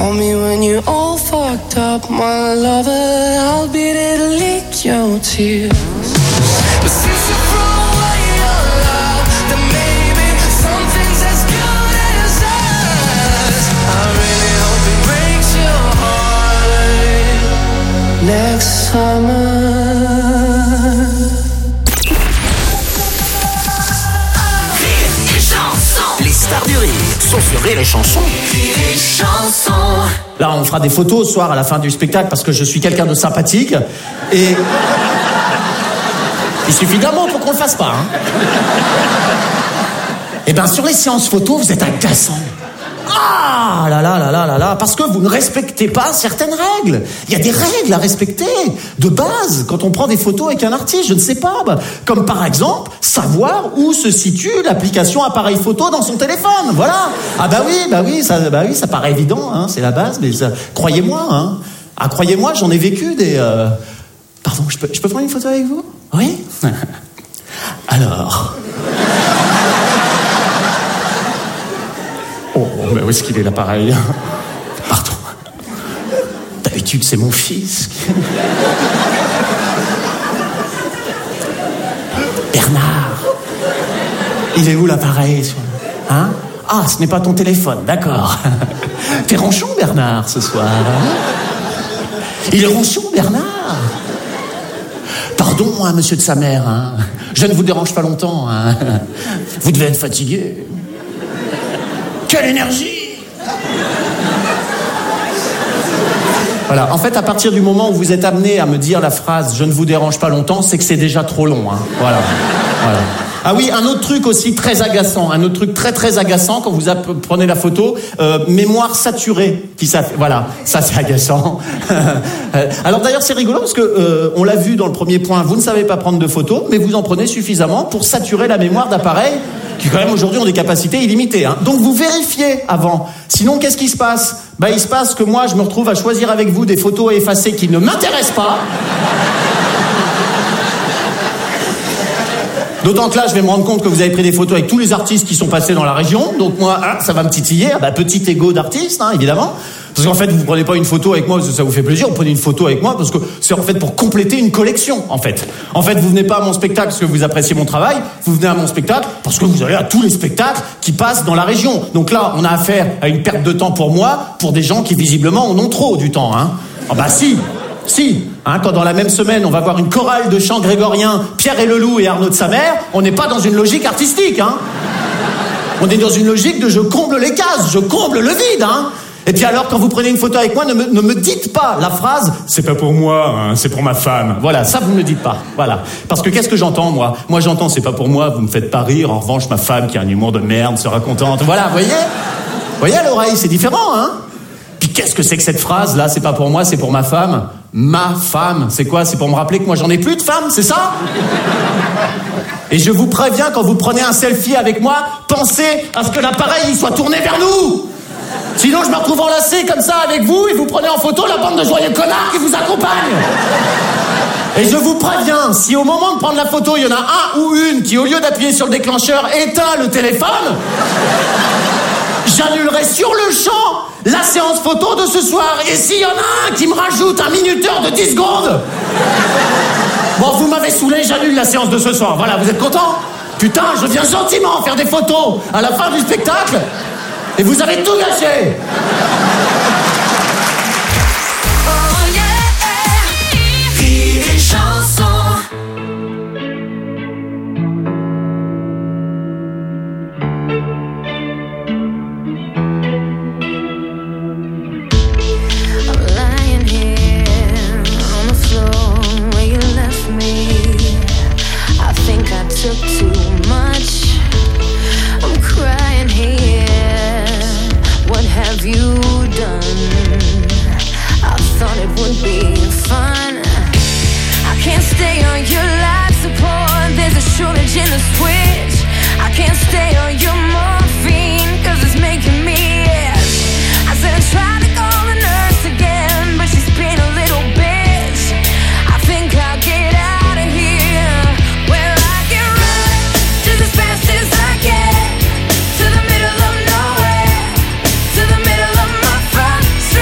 Call me when you're all fucked up, my lover. I'll be there to lick your tears. But since you throw away your love, then maybe something's as good as us. I really hope it breaks your heart next summer. Les stars du rire sont sur Rire et Chanson. Rire et Chanson. Là, on fera des photos ce soir à la fin du spectacle parce que je suis quelqu'un de sympathique et il suffit d'un mot pour qu'on le fasse pas. Hein. Et bien, sur les séances photos, vous êtes agaçants. Ah là là là là là là, parce que vous ne respectez pas certaines règles. Il y a des règles à respecter de base quand on prend des photos avec un artiste, je ne sais pas, comme par exemple savoir où se situe l'application appareil photo dans son téléphone. Voilà. Ah bah oui, ça paraît évident, hein, c'est la base, mais croyez-moi, hein. Ah croyez-moi, j'en ai vécu des. Pardon, je peux prendre une photo avec vous ? Oui. Alors. Oh, mais où est-ce qu'il est l'appareil ? Pardon. D'habitude, c'est mon fils. Bernard. Il est où l'appareil ? Hein ? Ah, ce n'est pas ton téléphone, d'accord. T'es ronchon, Bernard, ce soir. Hein ? Il est ronchon, Bernard. Pardon, hein, monsieur de sa mère. Hein. Je ne vous dérange pas longtemps. Hein. Vous devez être fatigué. Quelle énergie! Voilà, en fait, à partir du moment où vous êtes amené à me dire la phrase « je ne vous dérange pas longtemps », c'est que c'est déjà trop long. Hein. Voilà. Ah oui, un autre truc aussi très agaçant, un autre truc très très agaçant quand vous prenez la photo, mémoire saturée. Voilà, ça c'est agaçant. Alors d'ailleurs c'est rigolo parce que on l'a vu dans le premier point, vous ne savez pas prendre de photos, mais vous en prenez suffisamment pour saturer la mémoire d'appareils qui quand même aujourd'hui ont des capacités illimitées. Hein. Donc vous vérifiez avant. Sinon, qu'est-ce qui se passe ? Il se passe que moi, je me retrouve à choisir avec vous des photos à effacer qui ne m'intéressent pas. D'autant que là, je vais me rendre compte que vous avez pris des photos avec tous les artistes qui sont passés dans la région. Donc moi, ça va me titiller. Petit ego d'artiste, hein, évidemment. Parce qu'en fait, vous prenez pas une photo avec moi parce que ça vous fait plaisir, vous prenez une photo avec moi parce que c'est en fait pour compléter une collection, en fait. En fait, vous venez pas à mon spectacle parce que vous appréciez mon travail, vous venez à mon spectacle parce que vous allez à tous les spectacles qui passent dans la région. Donc là, on a affaire à une perte de temps pour moi, pour des gens qui visiblement en ont trop du temps, hein. Ah bah si. Hein, quand dans la même semaine, on va voir une chorale de chants grégoriens, Pierre et le Loup et Arnaud de sa mère, on n'est pas dans une logique artistique, hein. On est dans une logique de je comble les cases, je comble le vide, hein. Et puis alors, quand vous prenez une photo avec moi, ne me dites pas la phrase « c'est pas pour moi, hein, c'est pour ma femme ». Voilà, ça vous ne le dites pas. Voilà. Parce que qu'est-ce que j'entends, moi ? Moi, j'entends « c'est pas pour moi, vous me faites pas rire, en revanche, ma femme qui a un humour de merde sera contente ». Voilà, vous voyez à l'oreille, c'est différent, hein. Puis qu'est-ce que c'est que cette phrase-là ? C'est pas pour moi, c'est pour ma femme. Ma femme, c'est quoi ? C'est pour me rappeler que moi, j'en ai plus de femme, c'est ça ? Et je vous préviens, quand vous prenez un selfie avec moi, pensez à ce que l'appareil il soit tourné vers nous. Sinon, je me retrouve enlacé comme ça avec vous et vous prenez en photo la bande de joyeux connards qui vous accompagnent. Et je vous préviens, si au moment de prendre la photo, il y en a un ou une qui, au lieu d'appuyer sur le déclencheur, éteint le téléphone, j'annulerai sur le champ la séance photo de ce soir. Et s'il y en a un qui me rajoute un minuteur de 10 secondes, bon, vous m'avez saoulé, j'annule la séance de ce soir. Voilà, vous êtes contents ? Putain, je viens gentiment faire des photos à la fin du spectacle. Et vous avez tout gâché. Oh yeah, Rire et Chanson. I'm lying here on the floor where you left me. I think I took too much. I'm crying here. What have you done? I thought it would be fun. I can't stay on your life support. There's a shortage in the switch. I can't stay on your morphine, cause it's making me itch. I said I tried to call the nurse again, but she's being a little bitch. I think I'll get out of here. Well, I can run just as fast as I can to the middle of nowhere, to the middle of my frustration.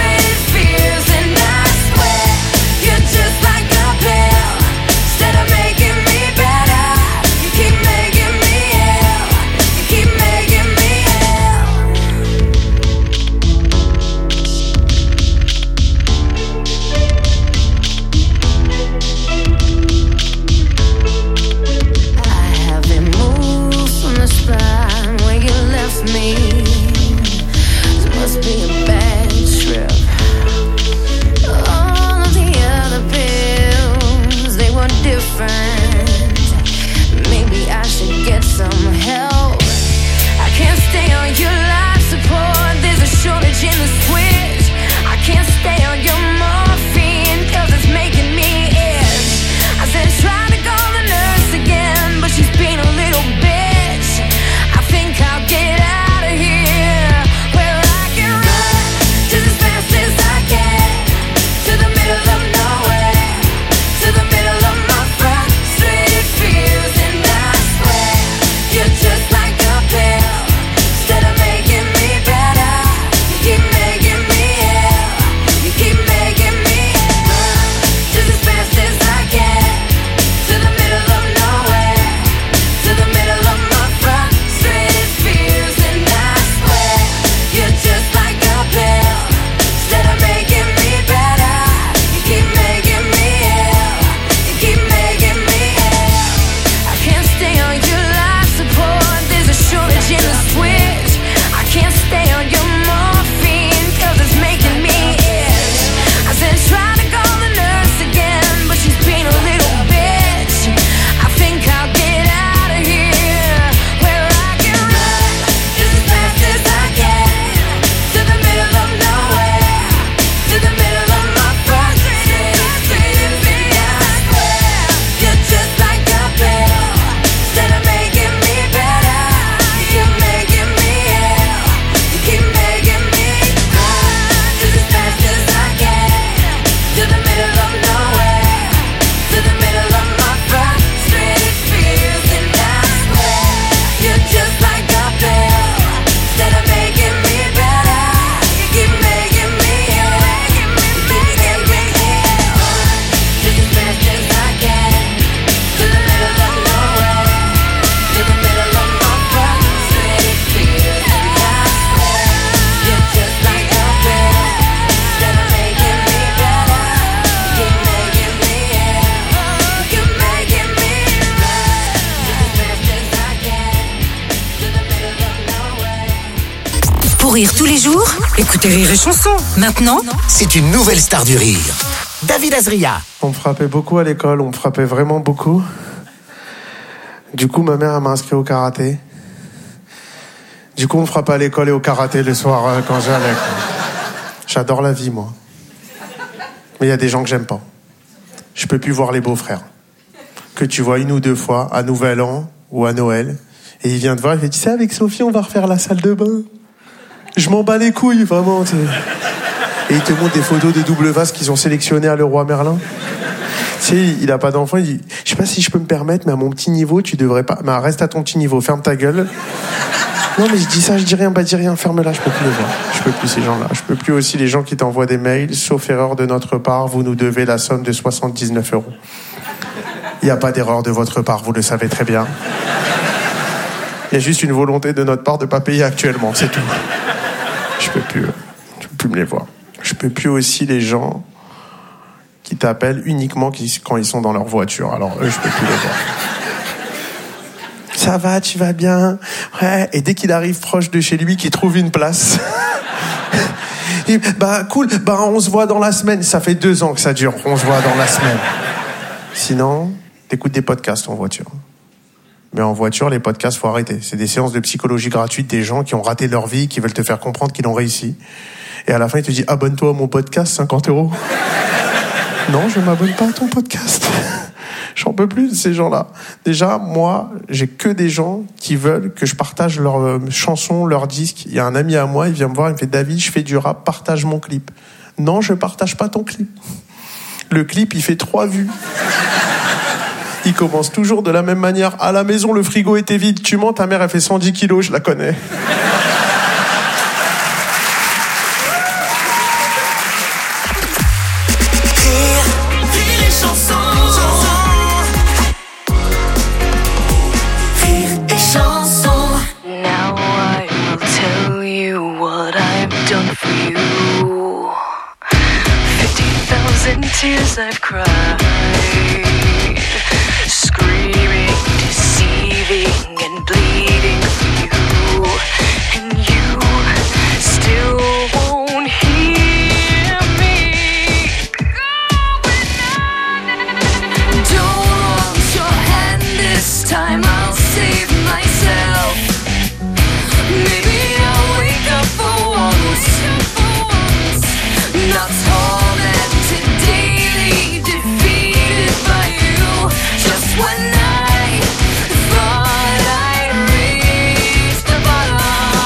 Pour rire tous les jours, écoutez Rire et Chanson. Maintenant, C'est une nouvelle star du rire. David Azria. On me frappait beaucoup à l'école, on me frappait vraiment beaucoup. Du coup, ma mère m'a inscrit au karaté. Du coup, on me frappait à l'école et au karaté le soir quand j'allais. J'adore la vie, moi. Mais il y a des gens que j'aime pas. Je peux plus voir les beaux-frères. Que tu vois 1 ou 2 fois, à Nouvel An ou à Noël. Et il vient te voir, il fait, tu sais, avec Sophie, on va refaire la salle de bain. Je m'en bats les couilles, vraiment. T'sais. Et il te montre des photos de double vase qu'ils ont sélectionnées à Leroy Merlin. Tu sais, il a pas d'enfant, il dit, je sais pas si je peux me permettre, mais à mon petit niveau, tu devrais pas... Mais reste à ton petit niveau, ferme ta gueule. Non, mais je dis ça, je dis rien, bah dis rien, ferme-la, je peux plus les voir. Je peux plus ces gens-là. Je peux plus aussi les gens qui t'envoient des mails, sauf erreur de notre part, vous nous devez la somme de 79 €. Il n'y a pas d'erreur de votre part, vous le savez très bien. Il y a juste une volonté de notre part de ne pas payer actuellement, c'est tout. Je peux plus me les voir. Je peux plus aussi les gens qui t'appellent uniquement quand ils sont dans leur voiture. Alors eux, je peux plus les voir. Ça va, tu vas bien? Ouais. Et dès qu'il arrive proche de chez lui, qu'il trouve une place. Et, bah cool, bah on se voit dans la semaine. Ça fait 2 ans que ça dure. On se voit dans la semaine. Sinon, t'écoutes des podcasts en voiture. Mais en voiture, les podcasts, faut arrêter. C'est des séances de psychologie gratuites des gens qui ont raté leur vie, qui veulent te faire comprendre qu'ils ont réussi. Et à la fin, ils te disent, abonne-toi à mon podcast, 50 €. Non, je m'abonne pas à ton podcast. J'en peux plus de ces gens-là. Déjà, moi, j'ai que des gens qui veulent que je partage leurs chansons, leurs disques. Il y a un ami à moi, il vient me voir, il me fait, David, je fais du rap, partage mon clip. Non, je partage pas ton clip. Le clip, il fait 3 vues. Il commence toujours de la même manière. À la maison, le frigo était vide. Tu mens, ta mère, elle fait 110 kilos, je la connais. Now I will tell you what I've done for you. 50,000 tears I've cried, screaming, deceiving, and bleeding for you. And you still won't hear me. Don't want your hand this time, I'll save myself. Maybe I'll wake up for once, not tormented, daily defeated by you. Just when I thought I'd reached the bottom,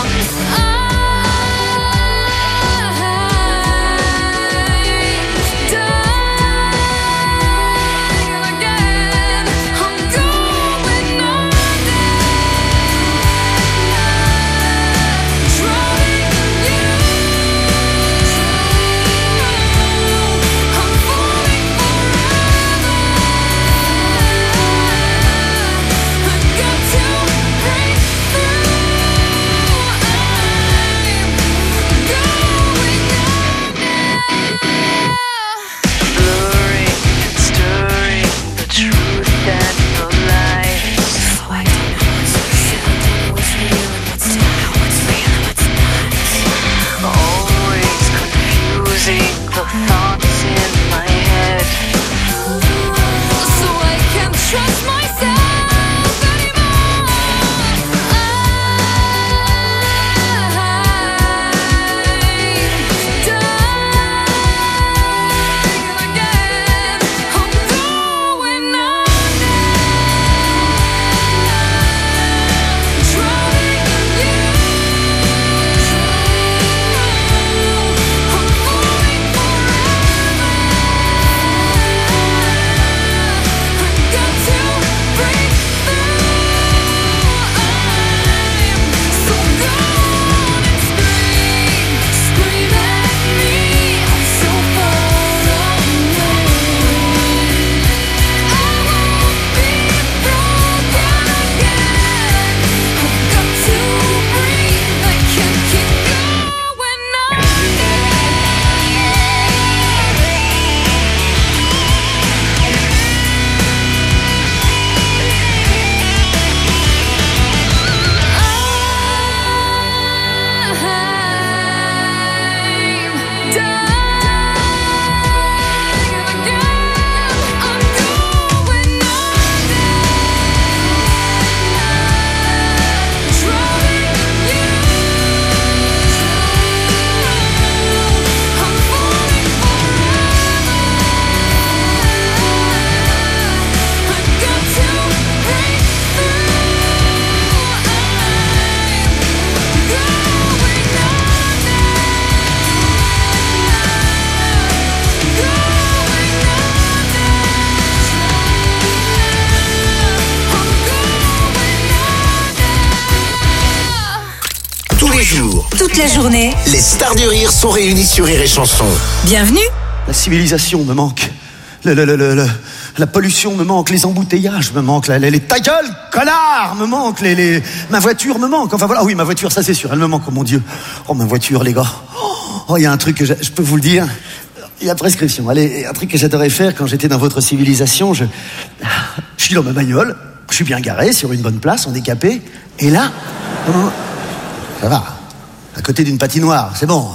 toute la journée. Les stars du rire sont réunies sur Rire et Chanson. Bienvenue. La civilisation me manque. La pollution me manque. Les embouteillages me manquent. Les ta gueule, connard, me manque. Ma voiture me manque. Enfin voilà, oui, ma voiture, ça c'est sûr, elle me manque. Oh mon Dieu. Oh, ma voiture, les gars. Oh, il y a un truc que je peux vous le dire. Il y a prescription. Allez, un truc que j'adorais faire quand j'étais dans votre civilisation. Je suis dans ma bagnole. Je suis bien garé sur une bonne place, en décapé. Et là, ça va. À côté d'une patinoire, c'est bon.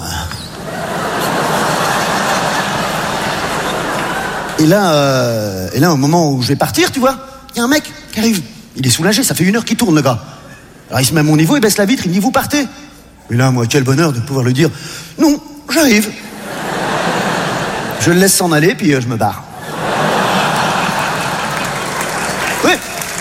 Et là, au moment où je vais partir, tu vois, il y a un mec qui arrive. Il est soulagé, ça fait 1 heure qu'il tourne, le gars. Alors il se met à mon niveau, il baisse la vitre, il me dit, vous partez. Et là, moi, quel bonheur de pouvoir lui dire, non, j'arrive. Je le laisse s'en aller, puis je me barre. Oui.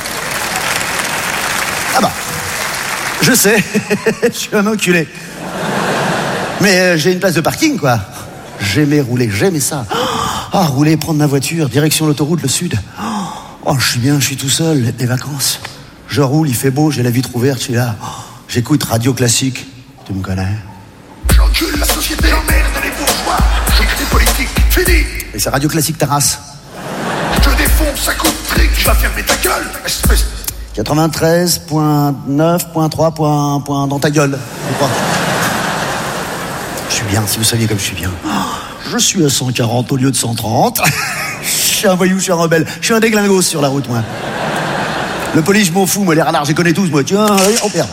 Ah bah, je sais, je suis un enculé. Mais j'ai une place de parking, quoi. J'aimais rouler, j'aimais ça. Ah, rouler, prendre ma voiture, direction l'autoroute, le sud. Oh, je suis bien, je suis tout seul, des vacances. Je roule, il fait beau, j'ai la vitre ouverte, je suis là. J'écoute Radio Classique, tu me connais. J'encule la société, j'emmerde les bourgeois, je crée des politiques, fini. Et c'est Radio Classique Terrasse. Je défonce, ça coupe trick, tu vas fermer ta gueule, espèce. 93.9.3. Dans ta gueule, je crois. Je suis bien, si vous saviez comme je suis bien. Je suis à 140 au lieu de 130. Je suis un voyou, je suis un rebelle. Je suis un déglingos sur la route, moi. Le police, je m'en fous, moi. Les radars, je les connais tous, moi. Tiens, on perd.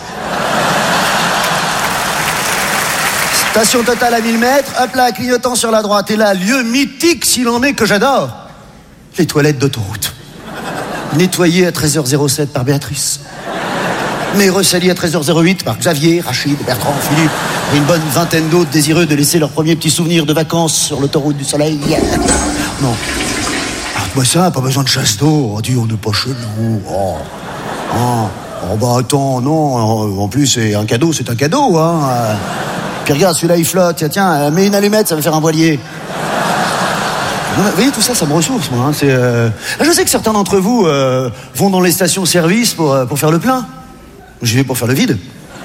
Station Total à 1000 mètres. Hop là, clignotant sur la droite. Et là, lieu mythique, s'il en est, que j'adore. Les toilettes d'autoroute. Nettoyées à 13h07 par Béatrice. Mais ressalies à 13h08 par Xavier, Rachid, Bertrand, Philippe. Et une bonne vingtaine d'autres désireux de laisser leurs premiers petits souvenirs de vacances sur l'autoroute du soleil. Non. Arrête-moi ça, pas besoin de chasse d'eau. Oh, dis, on n'est pas chez nous. Oh, bah attends, non. En plus, c'est un cadeau, hein. Puis regarde, celui-là, il flotte. Tiens, mets une allumette, ça va faire un voilier. Vous voyez, tout ça, ça me ressource, moi. Hein. Je sais que certains d'entre vous vont dans les stations-service pour faire le plein. J'y vais pour faire le vide.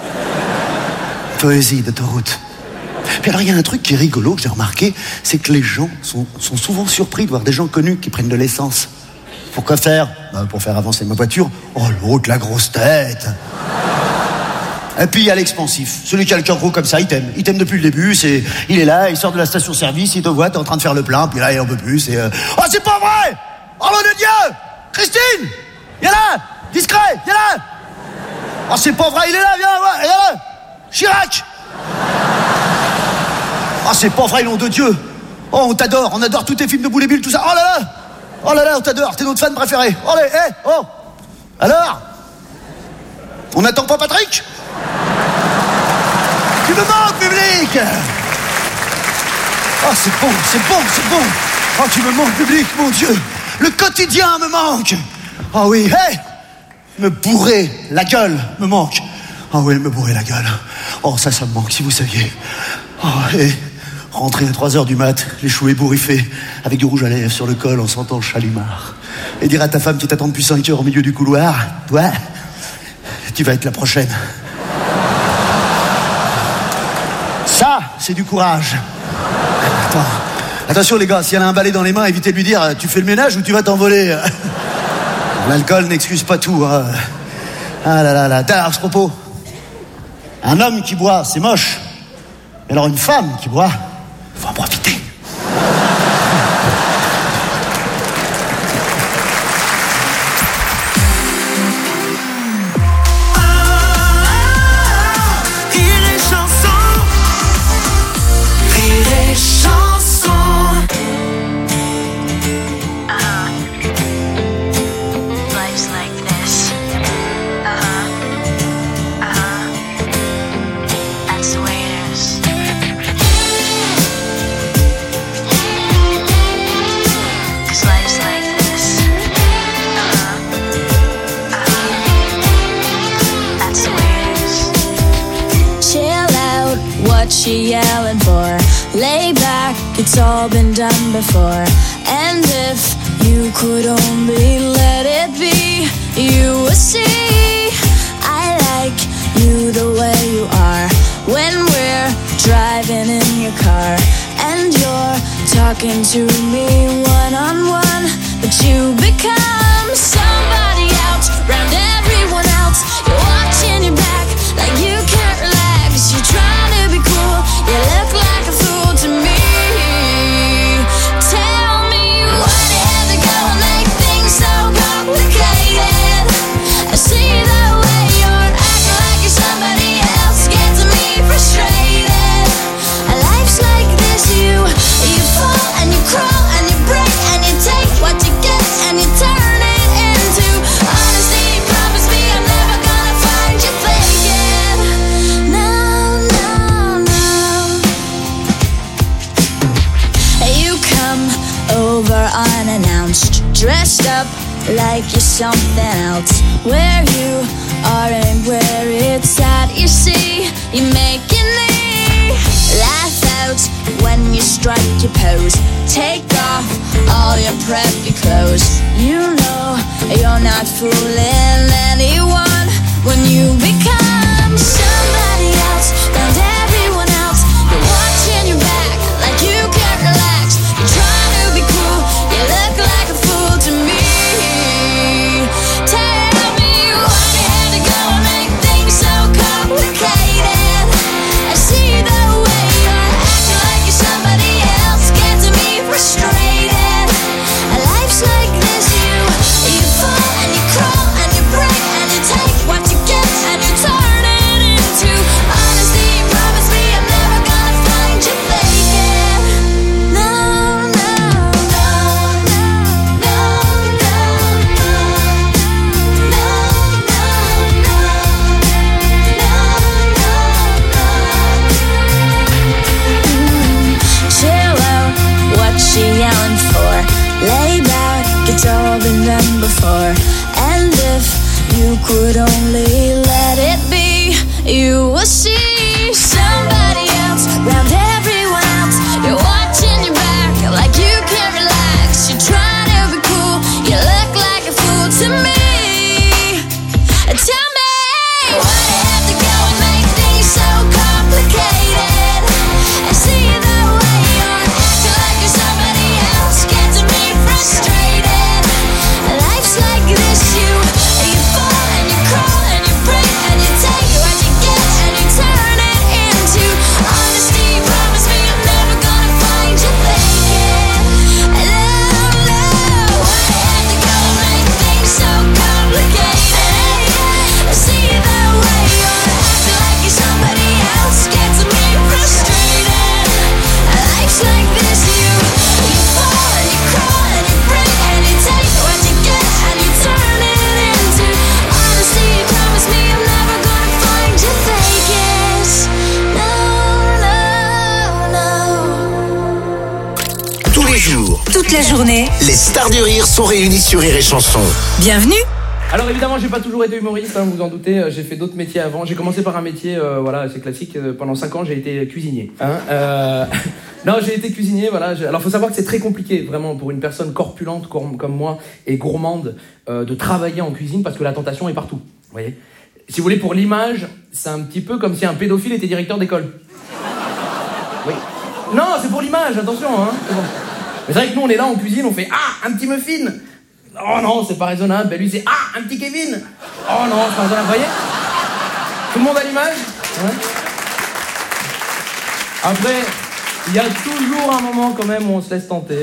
Poésie d'autoroute. Puis alors, il y a un truc qui est rigolo, que j'ai remarqué, c'est que les gens sont souvent surpris de voir des gens connus qui prennent de l'essence. Pourquoi faire ? Pour faire avancer ma voiture. Oh, l'autre, la grosse tête. Et puis, il y a l'expansif. Celui qui a le cœur gros comme ça, il t'aime. Il t'aime depuis le début. Il est là, il sort de la station-service, il te voit, t'es en train de faire le plein, puis là, il en peut plus. Oh, c'est pas vrai ! Oh, nom de Dieu ! Christine ! Viens là ! Discret, viens là ! Oh, c'est pas vrai, il est là, viens, ouais, viens là ! Chirac! Oh, c'est pas vrai, nom de Dieu! Oh, on t'adore, on adore tous tes films de Boule et Bill, tout ça. Oh là là! Oh là là, on t'adore, t'es notre fan préféré. Oh, allez, oh! Alors? On n'attend pas Patrick? Tu me manques, public! Oh, c'est bon. Oh, tu me manques, public, mon Dieu! Le quotidien me manque! Oh oui, me bourrer la gueule me manque. Oh oui, me bourrer la gueule. Oh, ça me manque, si vous saviez. Oh, et rentrer à 3h du mat, les cheveux ébouriffés, avec du rouge à lèvres sur le col en sentant le chalumeau. Et dire à ta femme qui t'attend depuis 5 heures au milieu du couloir, toi, tu vas être la prochaine. Ça, c'est du courage. Attention les gars, si elle a un balai dans les mains, évitez de lui dire, tu fais le ménage ou tu vas t'envoler. L'alcool n'excuse pas tout. Hein. Ah là là là. À ce propos, un homme qui boit, c'est moche. Mais alors une femme qui boit, faut en profiter. She yelling for? Lay back, it's all been done before. And if you could only let it be, you would see I like you the way you are. when we're driving in your car and you're talking to me one-on-one, but you become somebody else around everyone else. You're watching your back like you can't relax. You're trying to be cool, you look like a fool to me. Tell me what you have to go and make things so complicated. I see the way you're acting like you're somebody else, gets me frustrated. Life's like this, you fall and you crawl and you break and you take what you get and you turn it into honesty. Promise me I'm never gonna find you faking. No, no, no. You come over unannounced, dressed up like you're something else. Where you are and where it's at, you see, you're making me laugh out when you strike your pose. Take off all your preppy clothes. You know you're not fooling anyone when you become somebody else around everyone else. You're watching your back like you can't relax. You're trying to be cool, you look like a fool to me. Tell me why you had to go and make things so complicated. I see the way you're acting like you're somebody else, gets me frustrated. Life's like this, you fall and you crawl and you break and you take what you get and you turn it into honesty. Promise me I'm never gonna find you faking. No, no, no, no, no, chill out, what's she yelling for? Lay back, it's all been done before. And if you could only let it be, you will see somebody else around everyone else. You're watching your back like you can't relax. You're trying to be cool, you look like a fool to me. Tell me why you have to go and make things so complicated. I see the way you're acting like you're somebody else, gets me frustrated. Life's like this, you fall and you crawl and you break and you take what you get and you turn it into honesty. Promise me I'm never gonna find you faking. No, no, why you have to go and make things so complicated? I see the way you're acting like you're somebody else, gets me frustrated. Life's like this, you fall and you crawl and you break and you take what you get and you turn it into honesty. Promise me I'm never gonna find you faking. No, no, no. Tous les jours, Toute la journée, les stars du rire sont réunies sur Rire et Chanson. bienvenue. Alors évidemment, j'ai pas toujours été humoriste, hein, vous vous en doutez, j'ai fait d'autres métiers avant. J'ai commencé par un métier, voilà, c'est classique, pendant 5 ans j'ai été cuisinier. Hein, non, j'ai été cuisinier, voilà. Alors faut savoir que c'est très compliqué, vraiment, pour une personne corpulente comme moi et gourmande, de travailler en cuisine parce que la tentation est partout, vous voyez. Si vous voulez, pour l'image, c'est un petit peu comme si un pédophile était directeur d'école. Oui. Non, c'est pour l'image, attention, hein. C'est bon. Mais c'est vrai que nous on est là en cuisine, on fait « Ah, un petit muffin !» Oh non, c'est pas raisonnable. Ben lui c'est « Ah, un petit Kevin !» Oh non, c'est pas raisonnable, vous voyez. Tout le monde a l'image, ouais. Après, il y a toujours un moment quand même où on se laisse tenter.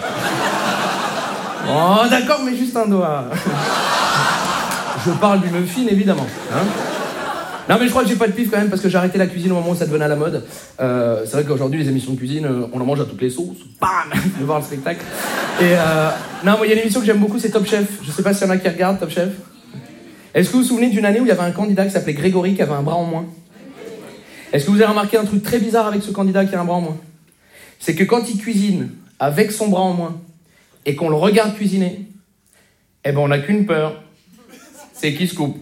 Oh d'accord, mais juste un doigt. Je parle du muffin, évidemment. Hein. Non mais je crois que j'ai pas de pif quand même parce que j'ai arrêté la cuisine au moment où ça devenait à la mode. C'est vrai qu'aujourd'hui les émissions de cuisine, on en mange à toutes les sauces. Bam, de voir le spectacle. Et non, moi il y a une émission que j'aime beaucoup, c'est Top Chef. Je sais pas s'il y en a qui regardent Top Chef. Est-ce que vous vous souvenez d'une année où il y avait un candidat qui s'appelait Grégory qui avait un bras en moins? Est-ce que vous avez remarqué un truc très bizarre avec ce candidat qui a un bras en moins? C'est que quand il cuisine avec son bras en moins et qu'on le regarde cuisiner, eh ben on n'a qu'une peur, c'est qu'il se coupe.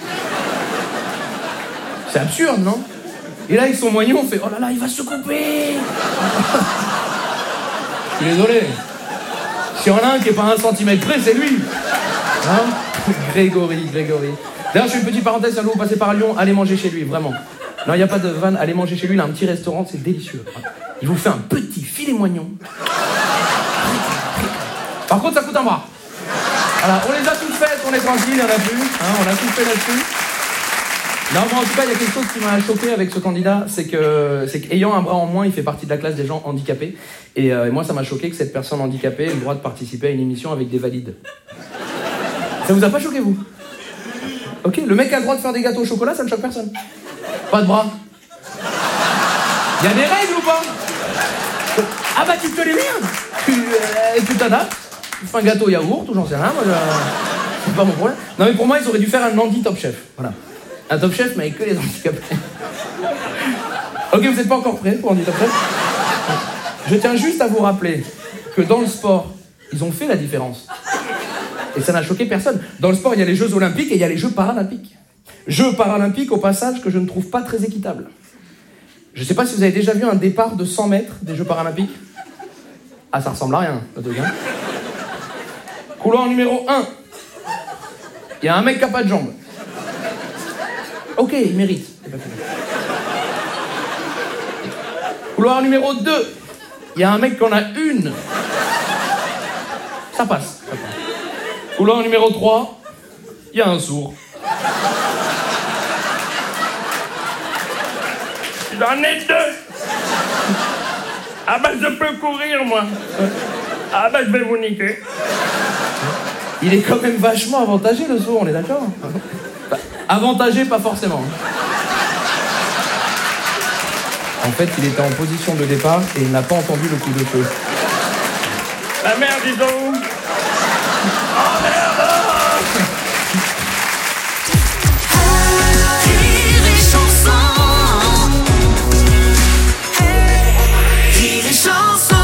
C'est absurde, non? Et là, avec son moignon, on fait « Oh là là, il va se couper !» Je suis désolé. S'il y en a un qui est pas 1 centimètre près, c'est lui. Hein? Grégory. D'ailleurs, je fais une petite parenthèse, si vous passez par Lyon, allez manger chez lui, vraiment. Non, il n'y a pas de vanne. Allez manger chez lui, il a un petit restaurant, c'est délicieux. Il vous fait un petit filet moignon. Par contre, ça coûte un bras. Voilà, on les a toutes faites, on est tranquille, il n'y en a plus. Hein, on a tout fait là-dessus. Non, mais en tout cas, il y a quelque chose qui m'a choqué avec ce candidat, c'est qu'ayant un bras en moins, il fait partie de la classe des gens handicapés. Et moi, ça m'a choqué que cette personne handicapée ait le droit de participer à une émission avec des valides. Ça vous a pas choqué, vous? Ok, le mec a le droit de faire des gâteaux au chocolat, ça ne choque personne. Pas de bras. Il y a des règles ou pas? Ah bah tu te les mets, tu t'adaptes. Tu fais un gâteau yaourt ou j'en sais rien, moi c'est pas mon problème. Non mais pour moi ils auraient dû faire un Andy Top Chef. Voilà. Un Top Chef mais avec que les handicapés. Ok, vous n'êtes pas encore prêts pour Andy Top Chef? Je tiens juste à vous rappeler que dans le sport, ils ont fait la différence. Et ça n'a choqué personne. Dans le sport, il y a les Jeux Olympiques et il y a les Jeux Paralympiques. Jeux Paralympiques, au passage, que je ne trouve pas très équitable. Je ne sais pas si vous avez déjà vu un départ de 100 mètres des Jeux Paralympiques. Ah, ça ressemble à rien, le truc, hein. Couloir numéro 1. Il y a un mec qui n'a pas de jambes. Ok, il mérite. Couloir numéro 2. Il y a un mec qui en a une. Ça passe. Couloir numéro 3. Il y a un sourd. J'en ai 2. Ah bah je peux courir moi. Ah bah je vais vous niquer. Il est quand même vachement avantagé le sourd, on est d'accord? Enfin, avantagé pas forcément. En fait il était en position de départ et il n'a pas entendu le coup de feu. La merde dis donc. Oh merde. Rire et chanson. Rire et chanson.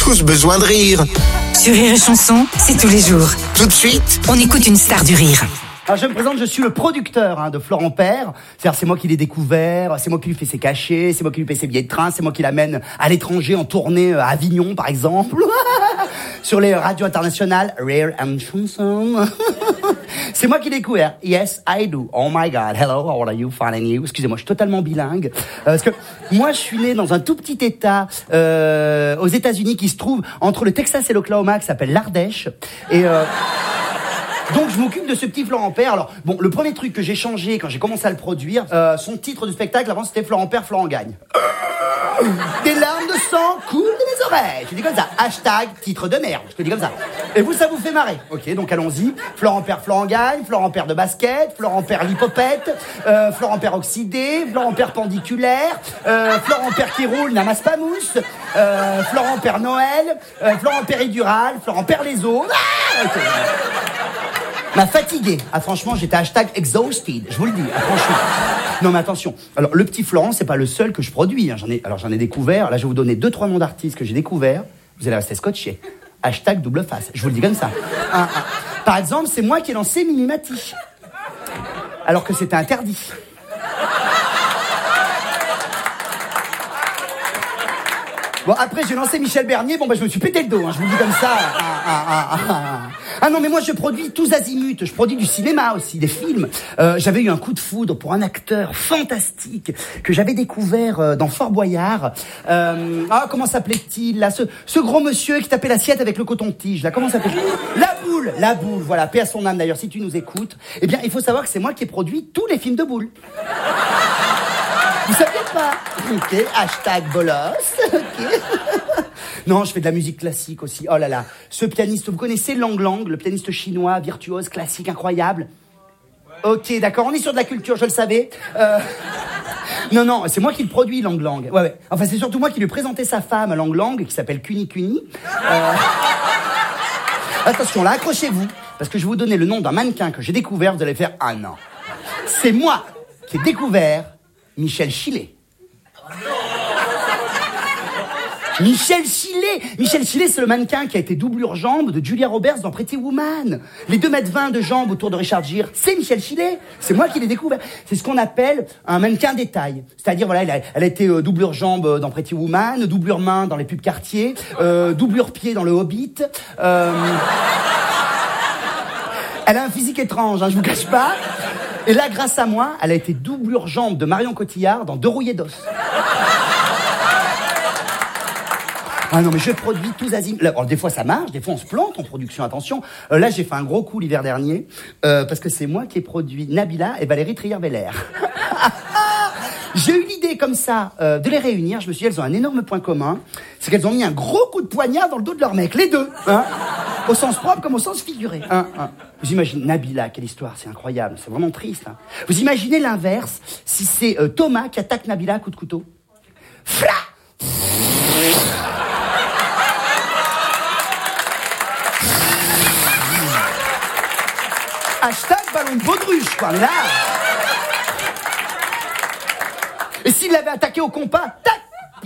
tous besoin de rire. Sur Rire et Chanson, c'est tous les jours. Tout de suite, On écoute une star du rire. Alors je me présente, je suis le producteur de Florent Père. C'est-à-dire c'est moi qui l'ai découvert, c'est moi qui lui fais ses cachets, c'est moi qui lui paie ses billets de train, c'est moi qui l'amène à l'étranger en tournée à Avignon par exemple, sur les radios internationales, Rire and Chanson. C'est moi qui l'ai découvert. Yes, I do. Oh my God. Hello, how are you? Fine and you? Excusez-moi, je suis totalement bilingue. Parce que moi, je suis né dans un tout petit état aux États-Unis qui se trouve entre le Texas et l'Oklahoma, qui s'appelle l'Ardèche. Et donc je m'occupe de ce petit Florent Père. Alors bon, le premier truc que j'ai changé quand j'ai commencé à le produire, son titre de spectacle avant c'était Florent Père, Florent gagne. Des larmes de sang coulent de mes oreilles. Je dis comme ça. Hashtag titre de merde. Je te dis comme ça. Et vous, ça vous fait marrer. Ok, donc allons-y. Florent Père, Florent gagne. Florent Père de basket. Florent Père lipopette. Florent Père oxydé. Florent Père pendiculaire. Florent Père qui roule n'amasse pas mousse. Florent Père Noël. Florent Péridural. Florent Père les os. Ah, ok. M'a fatigué. Ah franchement, j'étais hashtag exhausted. Je vous le dis. Ah, franchement. Non mais attention. Alors le petit Florent, c'est pas le seul que je produis. Hein. J'en ai découvert. Là, je vais vous donner 2-3 noms d'artistes que j'ai découverts. Vous allez rester scotché. Hashtag double face. Je vous le dis comme ça. Par exemple, c'est moi qui ai lancé Mimimati. Alors que c'était interdit. Bon, après, j'ai lancé Michel Bernier. Bon, bah, je me suis pété le dos, hein, je vous le dis comme ça. Ah non, mais moi, je produis tous azimuts. Je produis du cinéma aussi, des films. J'avais eu un coup de foudre pour un acteur fantastique que j'avais découvert dans Fort Boyard. Comment s'appelait-il, là, ce gros monsieur qui tapait l'assiette avec le coton-tige, là, comment s'appelait-il? La boule, voilà, paix à son âme d'ailleurs, si tu nous écoutes. Eh bien, il faut savoir que c'est moi qui ai produit tous les films de Boule. Vous saviez pas? Ok, hashtag bolos. Ok. Non, je fais de la musique classique aussi. Oh là là. Ce pianiste, vous connaissez Lang Lang, le pianiste chinois, virtuose, classique, incroyable? Ok, d'accord, on est sur de la culture, je le savais. Non, c'est moi qui le produis, Lang Lang. Ouais. Enfin, c'est surtout moi qui lui ai présenté sa femme, Lang Lang, qui s'appelle Kuni Kuni. Attention, là, accrochez-vous, parce que je vais vous donner le nom d'un mannequin que j'ai découvert, vous allez faire « Ah non ». C'est moi qui ai découvert Michel Chilet. Michel Chilet, c'est le mannequin qui a été doublure jambe de Julia Roberts dans Pretty Woman. Les 2,20 m de jambes autour de Richard Gere, c'est Michel Chilet. C'est moi qui l'ai découvert. C'est ce qu'on appelle un mannequin détail. C'est-à-dire, voilà, elle a été doublure jambe dans Pretty Woman, doublure main dans les pubs Cartier, doublure pied dans le Hobbit. Elle a un physique étrange, hein, je vous cache pas. Et là, grâce à moi, elle a été doublure jambe de Marion Cotillard dans Deux rouillés d'os. Ah non, mais je produis tous azimuts. Alors, des fois, ça marche, des fois, on se plante en production, attention. Là, j'ai fait un gros coup l'hiver dernier, parce que c'est moi qui ai produit Nabila et Valérie Trierweiler. J'ai eu l'idée comme ça de les réunir. Je me suis dit, elles ont un énorme point commun. C'est qu'elles ont mis un gros coup de poignard dans le dos de leur mec, les deux. Hein, au sens propre comme au sens figuré. Vous imaginez Nabila, quelle histoire, c'est incroyable, c'est vraiment triste. Hein. Vous imaginez l'inverse, si c'est Thomas qui attaque Nabila à coup de couteau. Fla! Hashtag ballon de baudruche, quoi, là. Et s'il l'avait attaqué au compas, tac,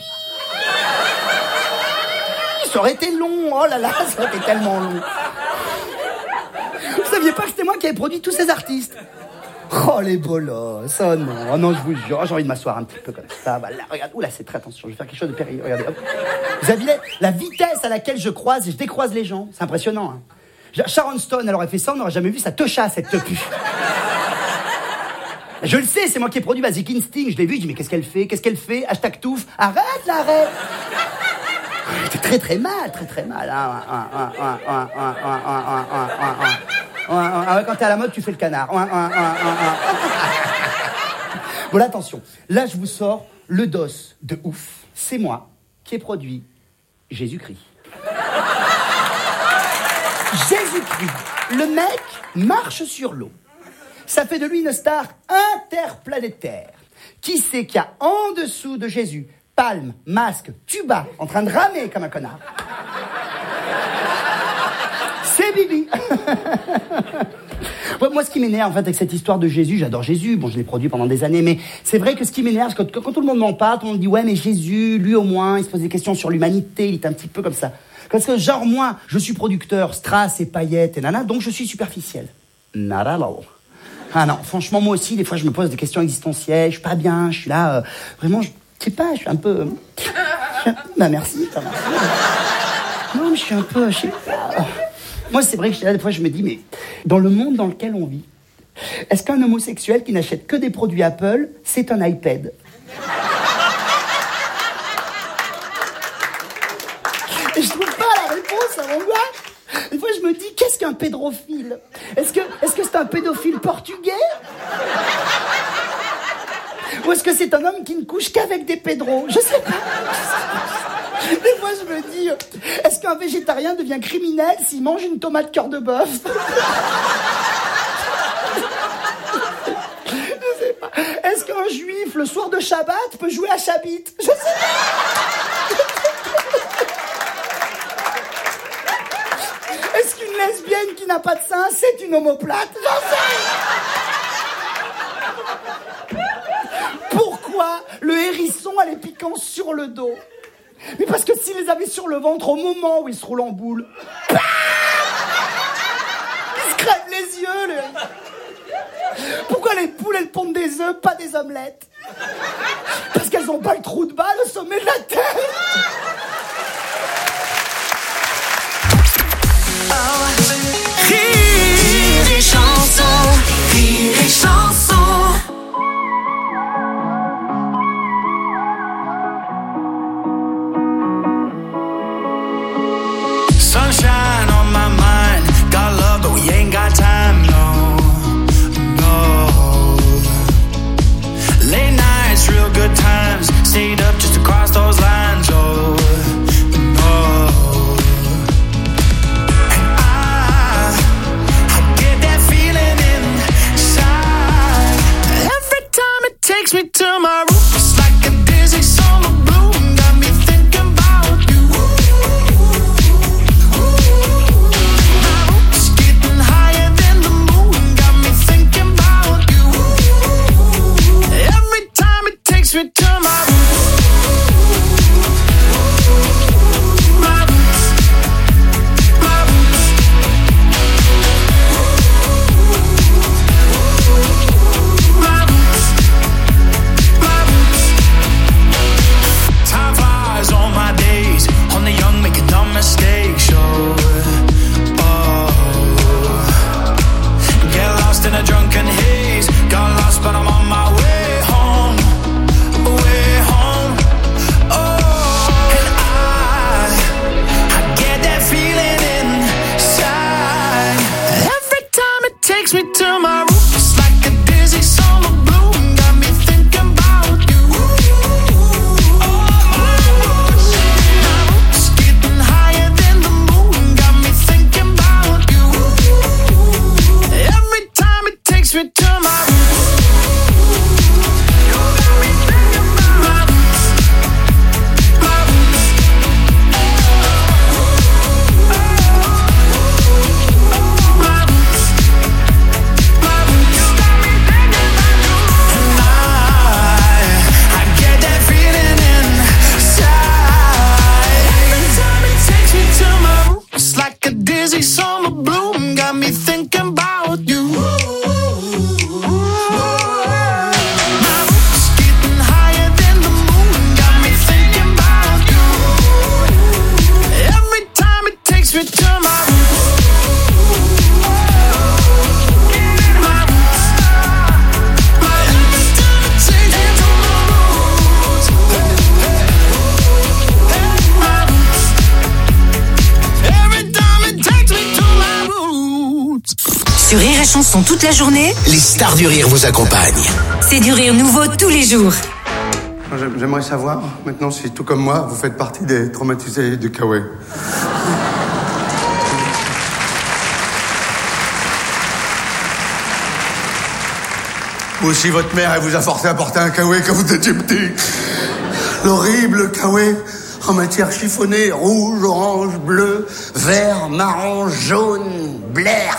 ça aurait été long, oh là là, ça aurait été tellement long. Vous saviez pas que c'était moi qui avais produit tous ces artistes? Oh les bolos, oh non, je vous jure, j'ai envie de m'asseoir un petit peu comme ça, voilà, regarde, oula, c'est très, attention, je vais faire quelque chose de périlleux, regardez, hop. Vous avez la vitesse à laquelle je croise et je décroise les gens, c'est impressionnant, hein. Sharon Stone, elle aurait fait ça, on n'aurait jamais vu sa techa, cette tepu. Je le sais, c'est moi qui ai produit Basic Instinct, je l'ai vu, je dis mais qu'est-ce qu'elle fait, hashtag touffe, arrête là, arrête. C'était très mal. Quand t'es à la mode, tu fais le canard. Bon là, attention, là je vous sors le dos de ouf. C'est moi qui ai produit Jésus-Christ. Jésus-Christ, le mec marche sur l'eau. Ça fait de lui une star interplanétaire. Qui c'est qu'il y a en dessous de Jésus? Palme, masque, tuba, en train de ramer comme un connard. C'est Bibi. Moi, ce qui m'énerve, en fait, avec cette histoire de Jésus, j'adore Jésus, bon, je l'ai produit pendant des années, mais c'est vrai que ce qui m'énerve, c'est quand tout le monde m'en parle, tout le monde dit, ouais, mais Jésus, lui au moins, il se pose des questions sur l'humanité, il est un petit peu comme ça. Parce que genre, moi, je suis producteur, strass et paillettes et nana, donc je suis superficiel. Not at all. Ah non, franchement, moi aussi, des fois, je me pose des questions existentielles, je suis pas bien, je suis là, vraiment, je sais pas, je suis un peu... Bah merci, ça va. Non, mais je suis un peu, je sais pas... Moi, c'est vrai que là, des fois, je me dis, mais dans le monde dans lequel on vit, est-ce qu'un homosexuel qui n'achète que des produits Apple, c'est un iPad? Et je trouve pas la réponse, ça m'angoisse. Des fois, je me dis, qu'est-ce qu'un pédophile? Est-ce que c'est un pédophile portugais? Ou est-ce que c'est un homme qui ne couche qu'avec des pédros? Je sais pas. Des fois, je me dis, est-ce qu'un végétarien devient criminel s'il mange une tomate cœur de bœuf? Je sais pas. Est-ce qu'un juif, le soir de Shabbat, peut jouer à Chabit? Je sais pas. Est-ce qu'une lesbienne qui n'a pas de sein, c'est une omoplate? J'en sais rien. Pourquoi le hérisson a les piquants sur le dos? Mais parce que s'il les avait sur le ventre au moment où il se roule en boule, il se crève les yeux, le hérisson. Pourquoi les poules, elles pondent des œufs, pas des omelettes? Parce qu'elles ont pas le trou de balle au sommet de la tête. Rire et chanson, rire et chanson. Sunshine on my mind, got love but we ain't got time, no, no. Late nights, real good times, stayed up just to cross those lines, oh, no. And I get that feeling inside. Every time it takes me to my room, it's like a dizzy summer bloom, got me thinking about you. Takes me to my roots. My roots. My roots. My roots. My roots. Time flies on my days, on the young making dumb mistakes, sure. Oh. Get lost in a drunken haze, got lost but I'm on my way home. Takes me to my roots, it's like a dizzy summer bloom, got me thinking about you. Oh, my roots, getting higher than the moon, got me thinking about you. Every time it takes me to my roots. You got me thinking about my roots, my roots. My roots. Dizzy summer bloom got me thinking about you. My roots getting higher than the moon, got me thinking about you. Every time it takes me to my roots. My roots. My every time it takes me to my roots. My roots. Every time it takes me to my roots. Sur Rire et Chanson toute la journée, Les stars du rire vous accompagnent. c'est du rire nouveau tous les jours. J'aimerais savoir, maintenant, si tout comme moi, vous faites partie des traumatisés du Kawaii. Ou aussi votre mère, elle vous a forcé à porter un Kawaii quand vous étiez petit. L'horrible Kawaii en matière chiffonnée, rouge, orange, bleu, vert, marron, jaune, blair.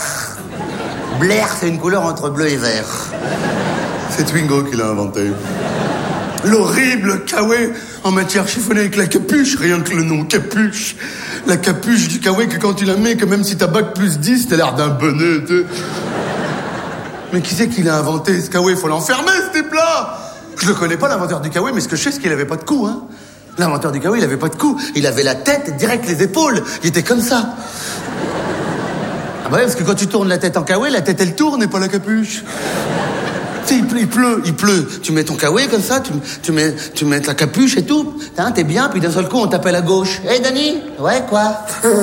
Blair, c'est une couleur entre bleu et vert. C'est Twingo qui l'a inventé. L'horrible kawaii en matière chiffonnée avec la capuche, rien que le nom, capuche. La capuche du kawaii que quand tu la mets, que même si t'as bac plus 10, t'as l'air d'un bonnet, tu sais. Mais qui c'est qui l'a inventé, ce kawaii? Faut l'enfermer, ce type-là. Je le connais pas, l'inventeur du kawaii, mais ce que je sais, c'est qu'il avait pas de cou, hein. L'inventeur du kawaii, il avait pas de cou. Il avait la tête direct les épaules. Il était comme ça. Ah bah ouais, parce que quand tu tournes la tête en kawaii, la tête, elle tourne et pas la capuche. Tu sais, il pleut. Tu mets ton kawaii comme ça, tu mets la capuche et tout. Hein, t'es bien, puis d'un seul coup, on t'appelle à gauche. Hé, Dani? Ouais, quoi?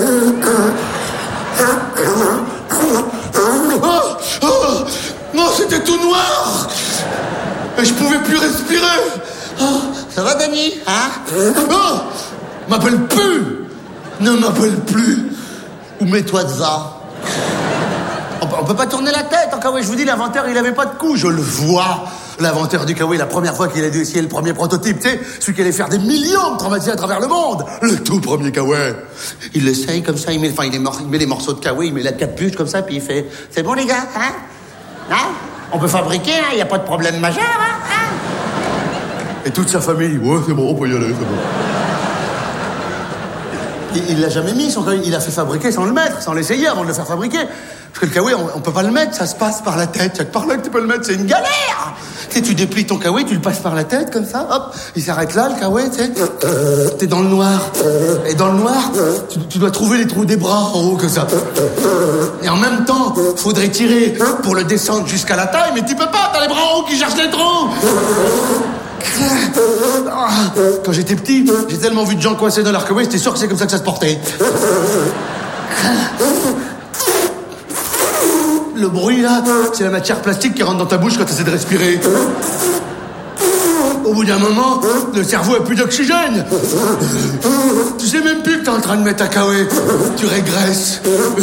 Non, c'était tout noir. Et je pouvais plus respirer. Oh, ça va, Dani? Hein? Oh, m'appelle plus. Ne m'appelle plus. Ou mets-toi devant. On peut pas tourner la tête en kawaii. Je vous dis, l'inventeur, il avait pas de cou. Je le vois. L'inventeur du kawaii, la première fois qu'il a dû essayer le premier prototype, tu sais, celui qui allait faire des millions de traumatisés à travers le monde. Le tout premier kawaii. Il l'essaye comme ça, il met les morceaux de kawaii, il met la capuche comme ça, puis il fait, c'est bon les gars, hein? Hein? On peut fabriquer, hein? Y a pas de problème majeur, hein? Et toute sa famille, ouais, c'est bon, on peut y aller, c'est bon. Il l'a jamais mis, son kawaii. Il l'a fait fabriquer sans le mettre, sans l'essayer avant de le faire fabriquer. Parce que le kawaii, on peut pas le mettre, ça se passe par la tête. Y'a que par là que tu peux le mettre, c'est une galère. Tu sais, tu déplies ton kawaii, tu le passes par la tête, comme ça, hop, il s'arrête là, le kawaii, tu sais. T'es dans le noir. Et dans le noir, tu dois trouver les trous des bras en haut, comme ça. Et en même temps, faudrait tirer pour le descendre jusqu'à la taille, mais tu peux pas, t'as les bras en haut qui cherchent les trous. Quand j'étais petit, j'ai tellement vu de gens coincés dans leur kawaii, j'étais sûr que c'est comme ça que ça se portait. Le bruit, là, c'est la matière plastique qui rentre dans ta bouche quand tu essaies de respirer. Au bout d'un moment, le cerveau a plus d'oxygène. Tu sais même plus que t'es en train de mettre un kawaii. Tu régresses.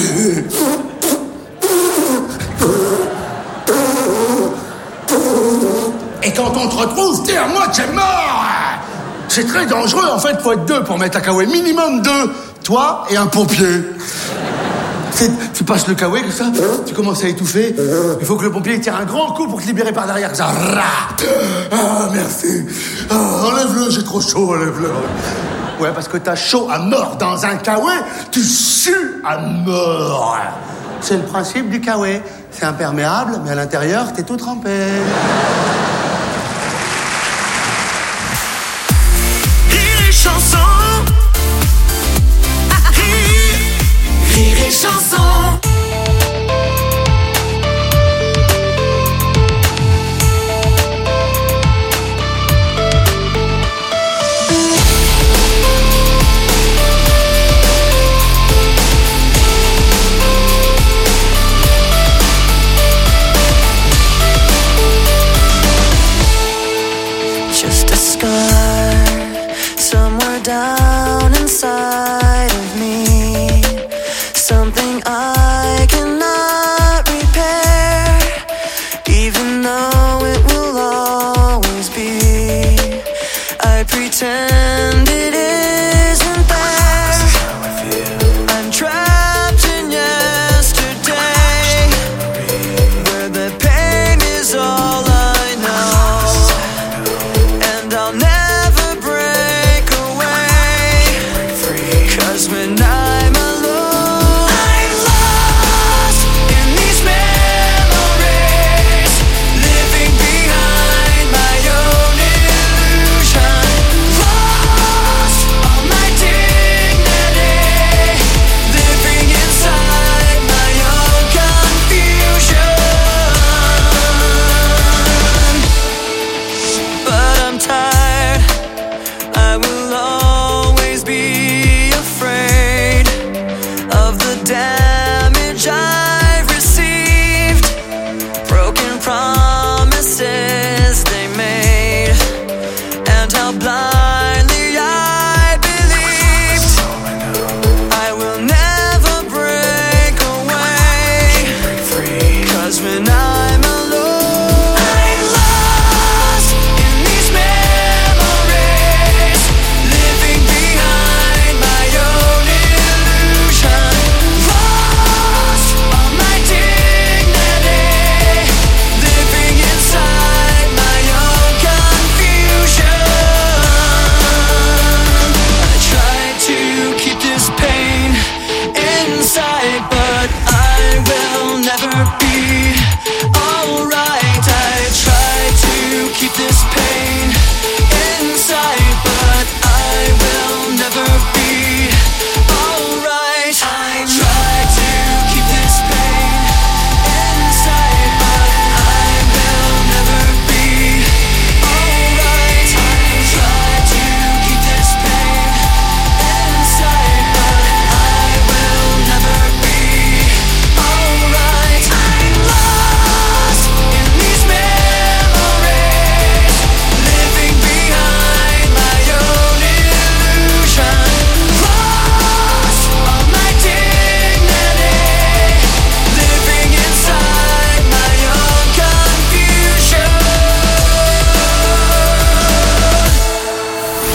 Et quand on te retrouve, t'es à moitié mort. C'est très dangereux, en fait, faut être deux pour mettre un kawaii. Minimum 2. Toi et un pompier. Tu passes le kawaii comme ça, tu commences à étouffer. Il faut que le pompier tire un grand coup pour te libérer par derrière. Ça. Ah, merci. Ah, enlève-le, j'ai trop chaud, enlève-le. Ouais, parce que t'as chaud à mort dans un kawaii, tu sues à mort. C'est le principe du kawaii. C'est imperméable, mais à l'intérieur, t'es tout trempé. Rire et chanson. Rire et chanson.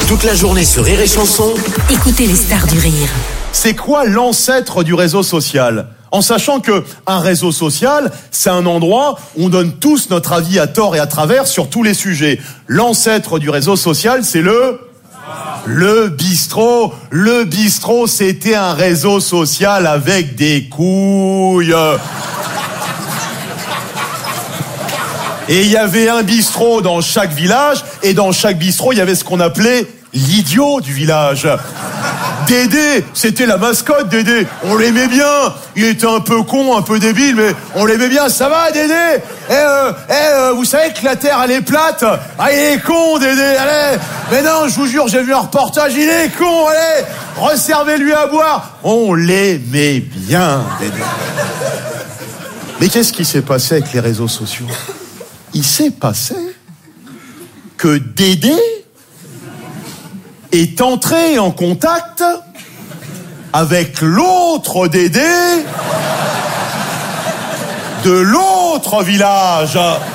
Toute la journée sur Rire et Chanson. Écoutez les stars du rire. C'est quoi l'ancêtre du réseau social ? En sachant que un réseau social, c'est un endroit où on donne tous notre avis à tort et à travers sur tous les sujets. L'ancêtre du réseau social, c'est le bistrot. Le bistrot, c'était un réseau social avec des couilles. Et il y avait un bistrot dans chaque village, et dans chaque bistrot, il y avait ce qu'on appelait l'idiot du village. Dédé, c'était la mascotte, Dédé. On l'aimait bien. Il était un peu con, un peu débile, mais on l'aimait bien. Ça va, Dédé ? Vous savez que la Terre, elle est plate ? Ah, il est con, Dédé, allez. Mais non, je vous jure, j'ai vu un reportage, il est con, allez. Resservez-lui à boire. On l'aimait bien, Dédé. Mais qu'est-ce qui s'est passé avec les réseaux sociaux ? Il s'est passé que Dédé est entré en contact avec l'autre Dédé de l'autre village.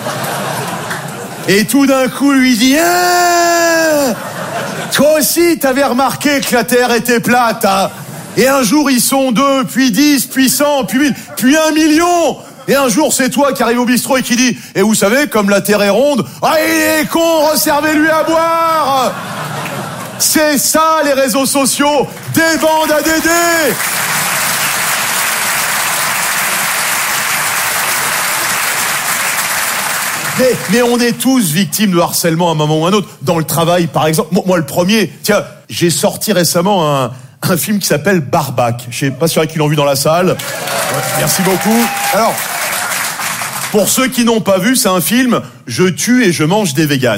Et tout d'un coup, lui dit toi aussi, t'avais remarqué que la Terre était plate, hein ? Et un jour, ils sont 2, puis 10, puis 100, puis 1000, puis 1 million. Et un jour, c'est toi qui arrive au bistrot et qui dit et vous savez, comme la Terre est ronde, ah, il est con, resservez-lui à boire. C'est ça, les réseaux sociaux, des bandes à Dédé. Mais on est tous victimes de harcèlement à un moment ou à un autre. Dans le travail, par exemple. Moi, le premier, tiens, j'ai sorti récemment un film qui s'appelle Barbac. Je sais pas si il y en a qui l'ont vu dans la salle. Ouais, merci beaucoup. Alors, pour ceux qui n'ont pas vu, c'est un film « Je tue et je mange des véganes ».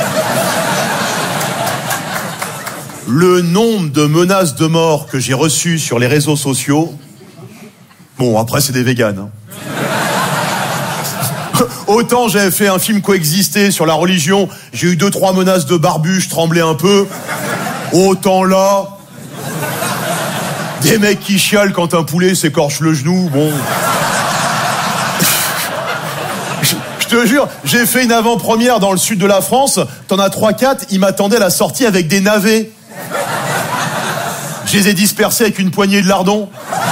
Le nombre de menaces de mort que j'ai reçues sur les réseaux sociaux... Bon, après, c'est des véganes. Hein. Autant j'avais fait un film Coexister sur la religion, j'ai eu 2-3 menaces de barbu, je tremblais un peu. Autant là... Des mecs qui chialent quand un poulet s'écorche le genou, bon... Je te jure, j'ai fait une avant-première dans le sud de la France, t'en as 3-4, ils m'attendaient à la sortie avec des navets. Je les ai dispersés avec une poignée de lardons.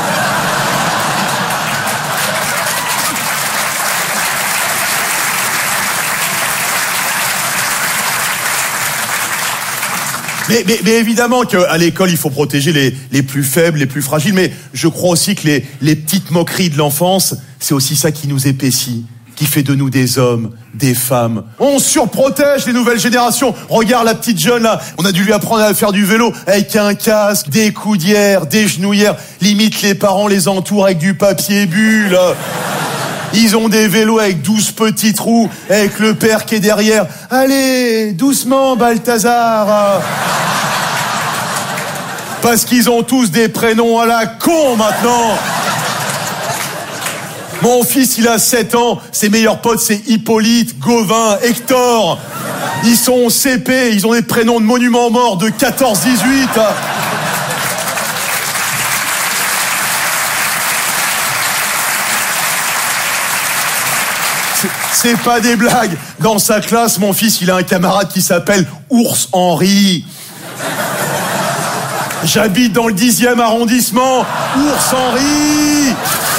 Mais évidemment qu'à l'école, il faut protéger les plus faibles, les plus fragiles, mais je crois aussi que les petites moqueries de l'enfance, c'est aussi ça qui nous épaissit, qui fait de nous des hommes, des femmes. On surprotège les nouvelles générations. Regarde la petite jeune là, on a dû lui apprendre à faire du vélo avec un casque, des coudières, des genouillères. Limite les parents les entourent avec du papier bulle. Ils ont des vélos avec 12 petites roues, avec le père qui est derrière. Allez, doucement, Balthazar. Parce qu'ils ont tous des prénoms à la con maintenant. Mon fils, il a 7 ans. Ses meilleurs potes, c'est Hippolyte, Gauvin, Hector. Ils sont au CP, ils ont des prénoms de monuments morts de 14-18. C'est pas des blagues. Dans sa classe, mon fils, il a un camarade qui s'appelle Ours Henri. J'habite dans le 10e arrondissement. Ours Henri.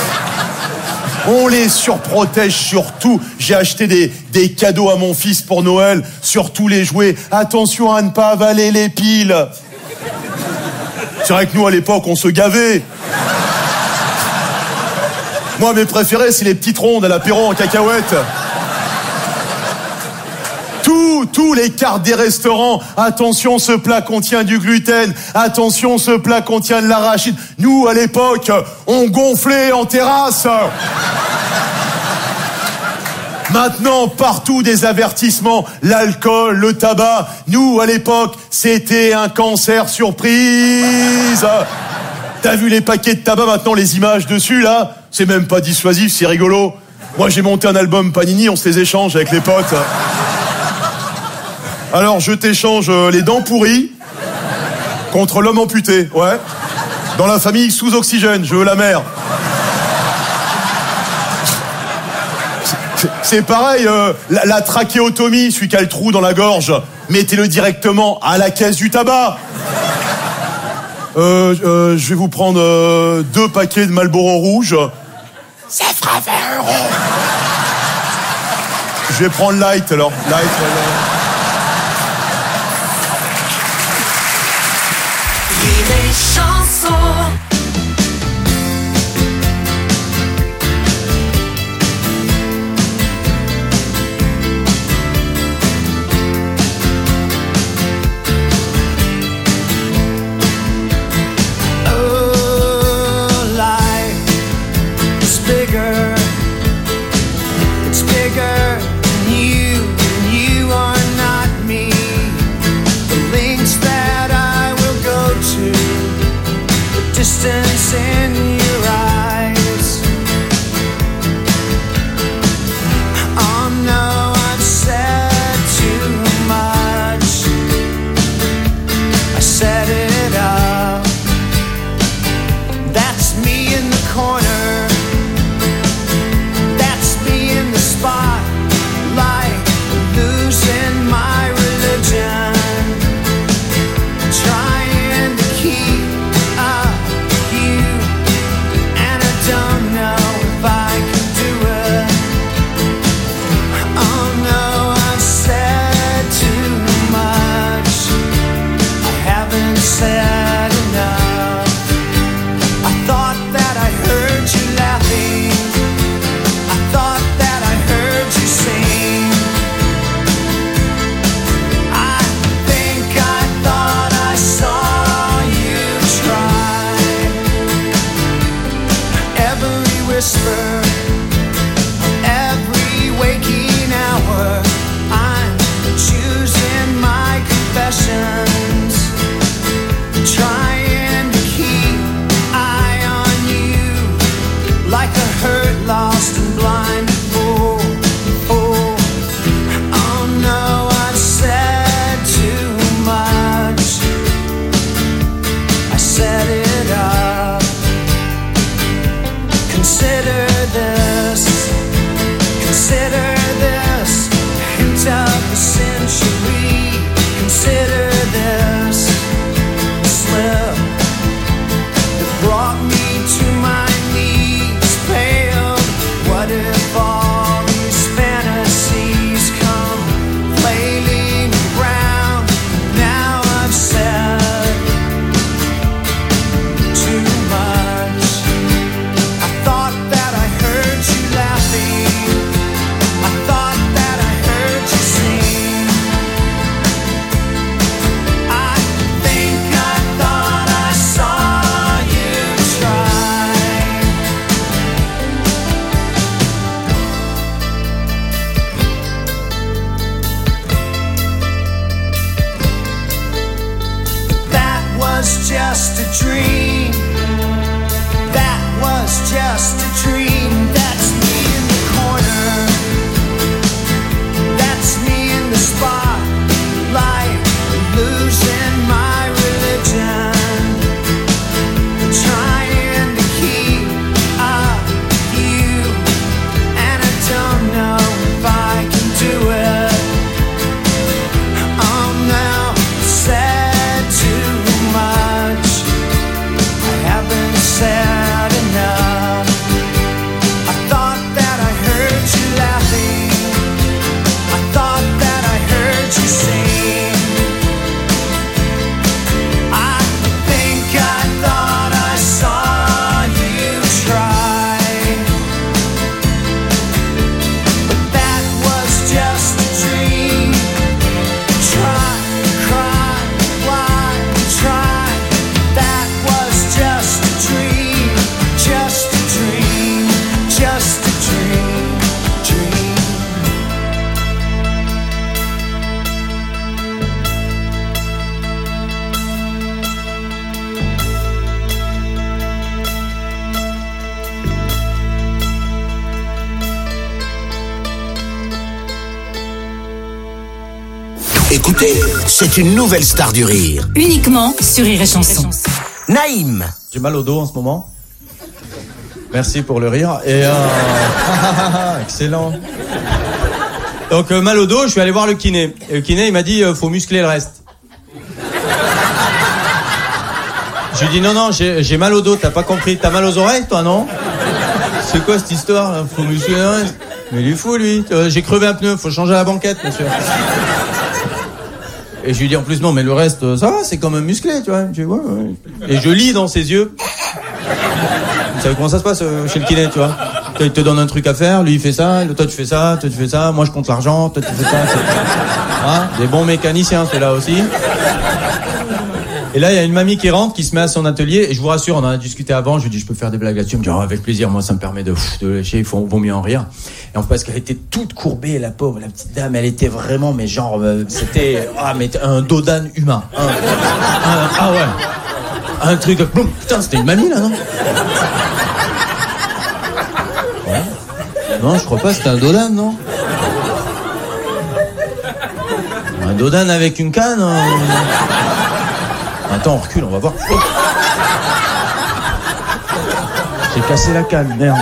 On les surprotège surtout. J'ai acheté des cadeaux à mon fils pour Noël, surtout les jouets. Attention à ne pas avaler les piles. C'est vrai que nous, à l'époque, on se gavait. Moi, mes préférés, c'est les petites rondes à l'apéro en cacahuètes. Tous les cartes des restaurants. Attention, ce plat contient du gluten. Attention, ce plat contient de l'arachide. Nous, à l'époque, on gonflait en terrasse. Maintenant, partout des avertissements. L'alcool, le tabac. Nous, à l'époque, c'était un cancer surprise. T'as vu les paquets de tabac, maintenant, les images dessus, là? C'est même pas dissuasif, c'est rigolo. Moi, j'ai monté un album Panini, on se les échange avec les potes. Alors, je t'échange les dents pourries contre l'homme amputé, ouais. Dans la famille sous oxygène, je veux la mère. C'est pareil, la trachéotomie, celui qui a le trou dans la gorge. mettez-le directement à la caisse du tabac. Je vais vous prendre 2 paquets de Marlboro rouge. Ça fera 20 €. Je vais prendre light alors. Light. Les chansons. Distance in your eyes. Oh no, I've said too much. I set it up. That's me in the corner. That's me in the spotlight, losing my religion. Trying to keep up. Don't know if I can do it. Oh no, I've said too much. I haven't said enough. I thought that I heard you laughing. I thought that I heard you sing. I think I thought I saw you try. Every whisper, every waking hour, I'm choosing my confessions, trying to keep eye on you, like a hurt, lost and blind fool. Oh no, I've said too much. I set it up. Consider this, hint of the century. Consider this slip that brought me to my knees, pale. What if all these fantasies come flailing around? Now I've said too much. I thought that I heard you laughing. I thought that I heard you sing. I think I thought I saw you try. That was just a dream. That was just a dream. That's me in the corner. That's me in the spotlight, losing my religion. Trying to keep up you, and I don't know if I can do it. Oh no, said too much. I haven't said enough. I thought that I heard you laughing. I thought that I heard you sing. I think I thought I saw you try. But that was just a dream. Try, cry, why try? That was just a dream, just a dream, just a dream, dream. Écoutez, c'est une nouvelle star du rire. Uniquement sur Rire et Chanson. Naïm. J'ai mal au dos en ce moment. Merci pour le rire. Et excellent. Donc mal au dos, je suis allé voir le kiné. Et le kiné, il m'a dit, faut muscler le reste. Je lui ai dit, non, j'ai mal au dos, t'as pas compris. T'as mal aux oreilles, toi, non? C'est quoi cette histoire, là? Faut muscler le reste. Mais il est fou, lui. J'ai crevé un pneu, faut changer la banquette, monsieur. Et je lui dis en plus, non, mais le reste, ça va, c'est quand même musclé, tu vois. Je dis, ouais. Et je lis dans ses yeux. Vous savez comment ça se passe chez le kiné, tu vois? Il te donne un truc à faire, lui il fait ça, toi tu fais ça, toi tu fais ça, moi je compte l'argent, toi tu fais ça. Hein, des bons mécaniciens, ceux-là aussi. Et là, il y a une mamie qui rentre, qui se met à son atelier, et je vous rassure, on en a discuté avant, je lui dis, je peux faire des blagues là-dessus, elle me dit, oh, avec plaisir, moi ça me permet de lâcher, il vaut mieux en rire. Et en fait, parce qu'elle était toute courbée, la pauvre, la petite dame, elle était vraiment, mais genre, c'était, mais un dos d'âne humain. Ah ouais. Un truc de, putain, c'était une mamie là, non? Ouais. Non, je crois pas, c'était un dos d'âne, non? Un dos d'âne avec une canne, Attends, on recule, on va voir. Oh. J'ai cassé la canne, merde.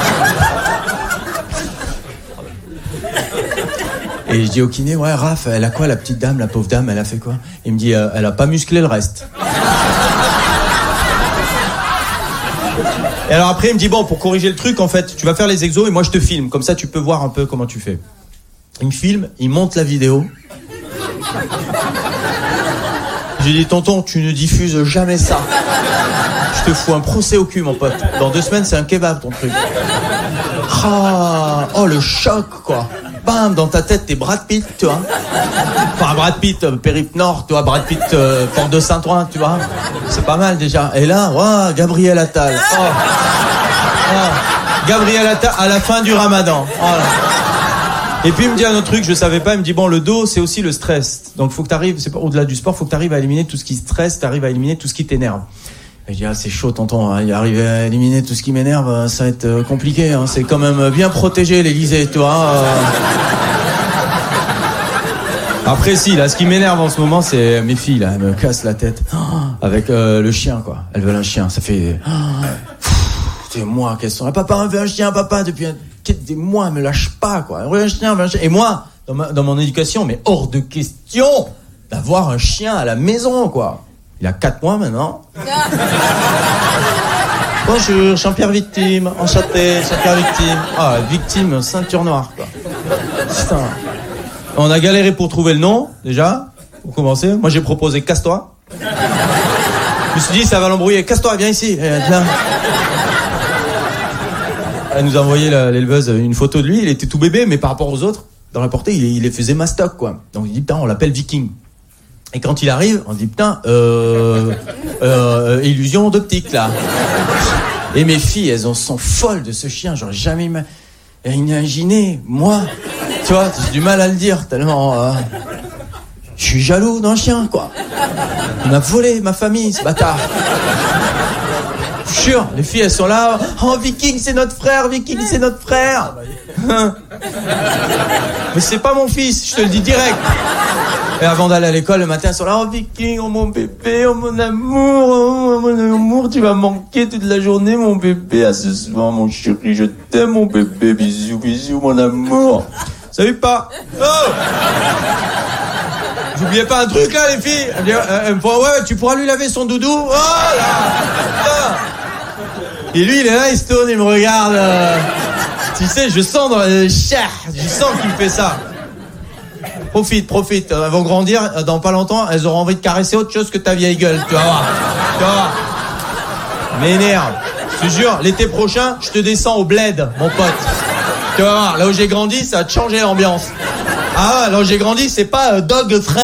Et je dis au kiné, ouais, Raph, elle a quoi, la petite dame, la pauvre dame, elle a fait quoi? Il me dit, elle a pas musclé le reste. Et alors après, il me dit, bon, pour corriger le truc, en fait, tu vas faire les exos et moi je te filme. Comme ça, tu peux voir un peu comment tu fais. Il me filme, il monte la vidéo. J'ai dit, tonton, tu ne diffuses jamais ça. Je te fous un procès au cul, mon pote. Dans 2 semaines, c'est un kebab, ton truc. Ah, oh, le choc, quoi. Bam, dans ta tête, t'es Brad Pitt, tu vois. Enfin, Brad Pitt, Périple Nord, tu vois. Brad Pitt, Porte de Saint-Ouen, tu vois. C'est pas mal, déjà. Et là, wow, Gabriel Attal. Gabriel Attal à la fin du Ramadan. Voilà. Et puis il me dit un autre truc, je savais pas, il me dit bon, le dos c'est aussi le stress. Donc faut que t'arrives, c'est pas au-delà du sport, faut que t'arrives à éliminer tout ce qui stresse, t'arrives à éliminer tout ce qui t'énerve. Et je dis c'est chaud tonton, hein, arriver à éliminer tout ce qui m'énerve, ça va être compliqué, hein, c'est quand même bien protégé l'Élysée, tu vois. Après si, là ce qui m'énerve en ce moment c'est mes filles là, elles me cassent la tête avec le chien quoi. Elles veulent un chien, ça fait c'est moi qu'elles sont. Papa on veut un chien, papa depuis des mois, elle me lâche pas, quoi. Un chien. Et moi, dans mon éducation, mais hors de question d'avoir un chien à la maison, quoi. Il a 4 mois maintenant. Bonjour, Jean-Pierre Victime, enchanté, Jean-Pierre Victime. Ah, Victime, ceinture noire, quoi. Putain. On a galéré pour trouver le nom, déjà, pour commencer. Moi, j'ai proposé Casse-toi. Je me suis dit, ça va l'embrouiller. Casse-toi, viens ici. Viens. Elle nous a envoyé l'éleveuse une photo de lui, il était tout bébé, mais par rapport aux autres, dans la portée, il les faisait mastoc, quoi. Donc il dit, putain, on l'appelle Viking. Et quand il arrive, on dit, putain, illusion d'optique, là. Et mes filles, elles sont folles de ce chien, j'aurais jamais imaginé, moi. Tu vois, j'ai du mal à le dire, tellement... je suis jaloux d'un chien, quoi. Il m'a volé ma famille, ce bâtard. Jure, les filles elles sont là. Oh Viking c'est notre frère, Viking c'est notre frère. Mais c'est pas mon fils, je te le dis direct. Et avant d'aller à l'école le matin elles sont là. Oh Viking, oh mon bébé, oh mon amour, tu vas manquer toute la journée mon bébé. À ce soir mon chéri, je t'aime mon bébé, bisous bisous mon amour. Salut pas. Oh. J'oubliais pas un truc là les filles. Elle me dit, ouais tu pourras lui laver son doudou. Oh là. Et lui, il est là, il se tourne, il me regarde. Tu sais, je sens dans la chair, je sens qu'il me fait ça. Profite. Elles vont grandir, dans pas longtemps, elles auront envie de caresser autre chose que ta vieille gueule. Tu vas voir. M'énerve. Je te jure, l'été prochain, je te descends au bled, mon pote. Tu vas voir, là où j'ai grandi, ça a changé l'ambiance. Ah ouais, là où j'ai grandi, c'est pas dog